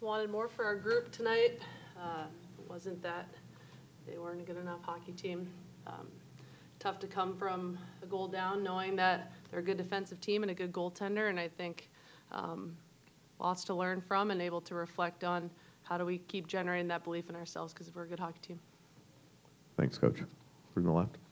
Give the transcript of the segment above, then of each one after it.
wanted more for our group tonight. It wasn't that they weren't a good enough hockey team. Tough to come from a goal down knowing that they're a good defensive team and a good goaltender, and I think lots to learn from and able to reflect on how do we keep generating that belief in ourselves because we're a good hockey team. Thanks, Coach. From the left.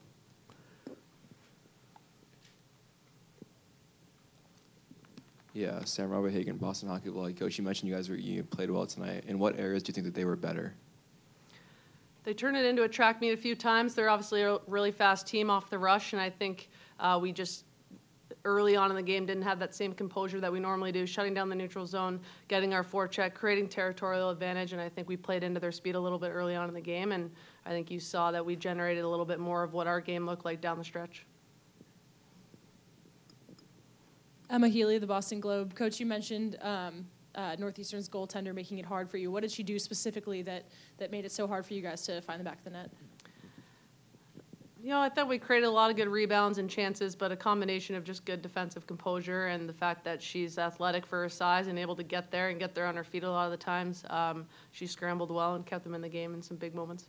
Yeah, Sam Robert Hagen, Boston Hockey Blog. Coach, you mentioned you played well tonight. In what areas do you think that they were better? They turned it into a track meet a few times. They're obviously a really fast team off the rush, and I think we just early on in the game didn't have that same composure that we normally do, shutting down the neutral zone, getting our forecheck, creating territorial advantage, and I think we played into their speed a little bit early on in the game, and I think you saw that we generated a little bit more of what our game looked like down the stretch. Emma Healy, the Boston Globe. Coach, you mentioned Northeastern's goaltender making it hard for you. What did she do specifically that made it so hard for you guys to find the back of the net? You know, I thought we created a lot of good rebounds and chances, but a combination of just good defensive composure and the fact that she's athletic for her size and able to get there on her feet a lot of the times. She scrambled well and kept them in the game in some big moments.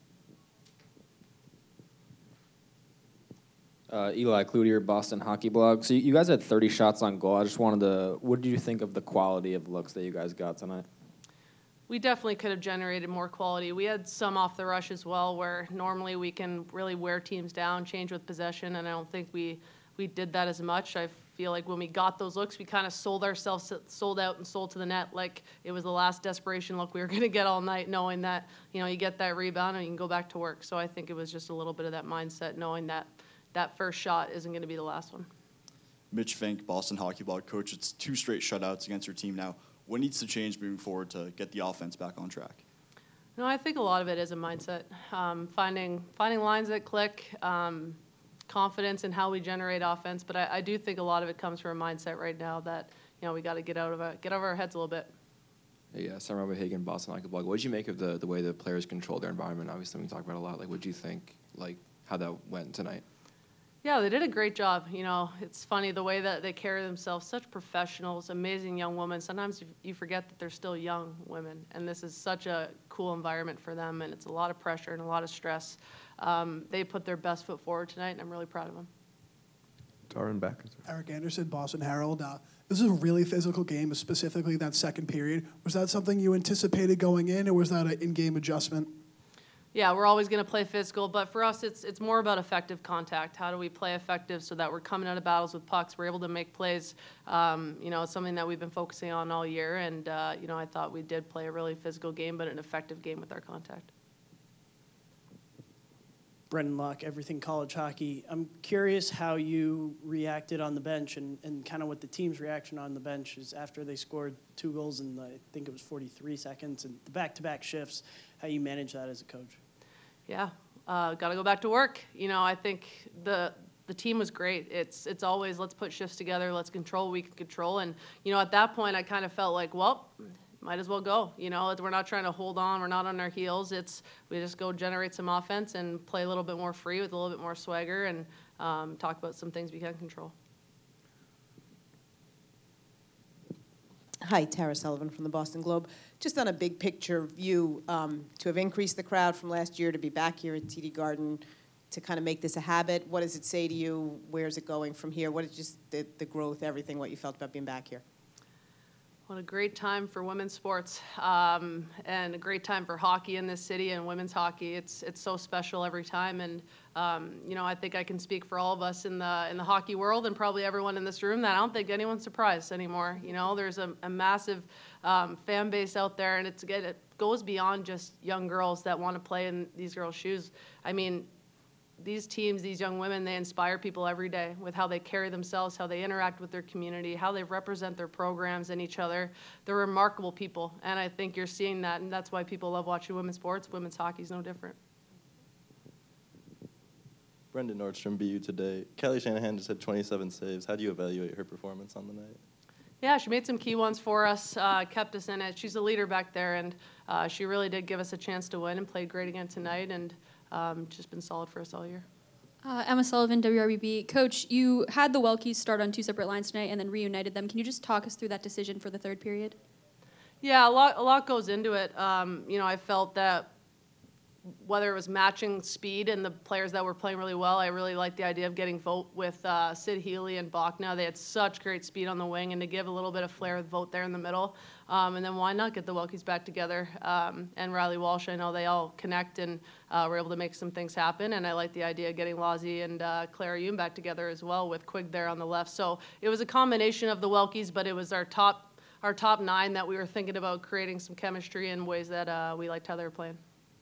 Eli Cloutier, Boston Hockey Blog. So you guys had 30 shots on goal. I just wanted to, what did you think of the quality of looks that you guys got tonight? We definitely could have generated more quality. We had some off the rush as well where normally we can really wear teams down, change with possession, and I don't think we did that as much. I feel like when we got those looks, we kind of sold out and sold to the net like it was the last desperation look we were going to get all night, knowing that, you know, you get that rebound and you can go back to work. So I think it was just a little bit of that mindset, knowing that that first shot isn't going to be the last one. Mitch Fink, Boston Hockey Blog. Coach, it's 2 straight shutouts against your team now. What needs to change moving forward to get the offense back on track? No, I think a lot of it is a mindset. Finding lines that click, confidence in how we generate offense. But I do think a lot of it comes from a mindset right now that, you know, we got to get over our heads a little bit. Yeah, Sam Robert Hagen, Boston Hockey Blog. What did you make of the way the players control their environment? Obviously, we talk about it a lot. Like, what do you think, like, how that went tonight? Yeah, they did a great job. You know, it's funny the way that they carry themselves, such professionals, amazing young women. Sometimes you forget that they're still young women, and this is such a cool environment for them, and it's a lot of pressure and a lot of stress. They put their best foot forward tonight, and I'm really proud of them. Darren back. Eric Anderson, Boston Herald. This is a really physical game, specifically that second period. Was that something you anticipated going in, or was that an in-game adjustment? Yeah, we're always going to play physical, but for us, it's more about effective contact. How do we play effective so that we're coming out of battles with pucks, we're able to make plays? You know, it's something that we've been focusing on all year, and you know, I thought we did play a really physical game, but an effective game with our contact. Brendan Locke, Everything College Hockey. I'm curious how you reacted on the bench and kind of what the team's reaction on the bench is after they scored 2 goals in, I think it was 43 seconds, and the back-to-back shifts, how you manage that as a coach. Yeah, got to go back to work. You know, I think the team was great. It's always let's put shifts together, let's control what we can control. And, you know, at that point, I kind of felt like, well, might as well go. You know, we're not trying to hold on. We're not on our heels. We just go generate some offense and play a little bit more free with a little bit more swagger and talk about some things we can control. Hi, Tara Sullivan from the Boston Globe. Just on a big picture view, to have increased the crowd from last year to be back here at TD Garden, to kind of make this a habit, what does it say to you? Where's it going from here? What is just the growth, everything, what you felt about being back here? What a great time for women's sports and a great time for hockey in this city and women's hockey. It's so special every time, and you know, I think I can speak for all of us in the hockey world and probably everyone in this room that I don't think anyone's surprised anymore. You know, there's a massive fan base out there, and it goes beyond just young girls that want to play in these girls' shoes. I mean, these teams, these young women, they inspire people every day with how they carry themselves, how they interact with their community, how they represent their programs and each other. They're remarkable people, and I think you're seeing that, and that's why people love watching women's sports. Women's hockey is no different. Brendan Nordstrom, BU Today. Kelly Shanahan just had 27 saves. How do you evaluate her performance on the night? Yeah, she made some key ones for us, kept us in it. She's a leader back there, and she really did give us a chance to win and played great again tonight, and just been solid for us all year. Emma Sullivan, WRBB. Coach, you had the Welkies start on 2 separate lines tonight and then reunited them. Can you just talk us through that decision for the third period? Yeah, a lot goes into it. You know, I felt that whether it was matching speed and the players that were playing really well, I really liked the idea of getting Vogt with Sid Healy and Bachna. They had such great speed on the wing, and to give a little bit of flair with Vogt there in the middle. And then why not get the Wilkies back together? And Riley Walsh, I know they all connect and were able to make some things happen. And I like the idea of getting Lozzie and Clara Yoon back together as well with Quigg there on the left. So it was a combination of the Wilkies, but it was our top 9 that we were thinking about creating some chemistry in ways that we liked how they were playing.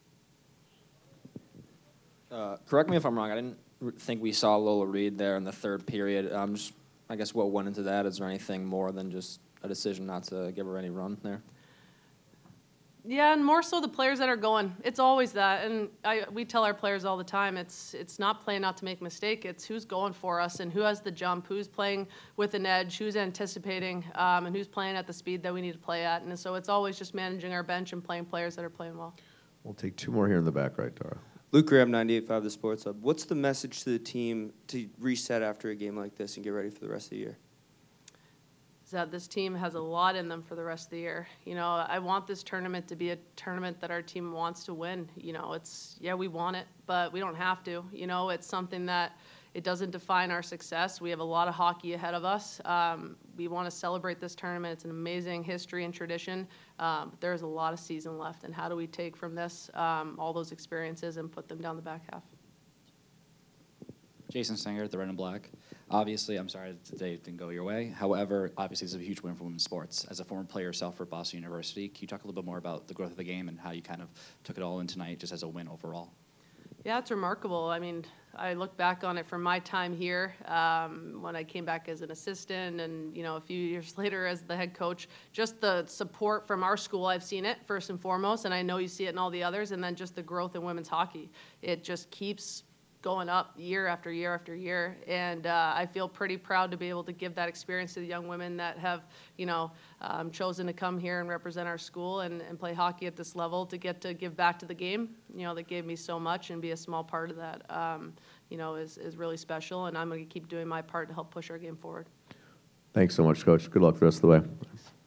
Correct me if I'm wrong. I didn't think we saw Lola Reed there in the third period. Just, I guess what went into that? Is there anything more than just a decision not to give her any run there? Yeah, and more so the players that are going. It's always that, and we tell our players all the time. It's not playing not to make a mistake. It's who's going for us and who has the jump, who's playing with an edge, who's anticipating, and who's playing at the speed that we need to play at. And so it's always just managing our bench and playing players that are playing well. We'll take 2 more here in the back, right, Tara? Luke Graham, 98.5 The Sports Hub. What's the message to the team to reset after a game like this and get ready for the rest of the year? Is that this team has a lot in them for the rest of the year. You know, I want this tournament to be a tournament that our team wants to win. You know, we want it, but we don't have to. You know, it's something that it doesn't define our success. We have a lot of hockey ahead of us. We want to celebrate this tournament. It's an amazing history and tradition. But there's a lot of season left, and how do we take from this all those experiences and put them down the back half? Jason Stenger at the Red and Black. Obviously, I'm sorry that today didn't go your way. However, obviously, it's a huge win for women's sports. As a former player yourself for Boston University, can you talk a little bit more about the growth of the game and how you kind of took it all in tonight just as a win overall? Yeah, it's remarkable. I mean, I look back on it from my time here when I came back as an assistant and, you know, a few years later as the head coach. Just the support from our school, I've seen it first and foremost, and I know you see it in all the others, and then just the growth in women's hockey. It just keeps going up year after year after year, and I feel pretty proud to be able to give that experience to the young women that have, you know, chosen to come here and represent our school and play hockey at this level, to get to give back to the game, you know, that gave me so much, and be a small part of that, you know, is really special, and I'm going to keep doing my part to help push our game forward. Thanks so much, Coach. Good luck the rest of the way.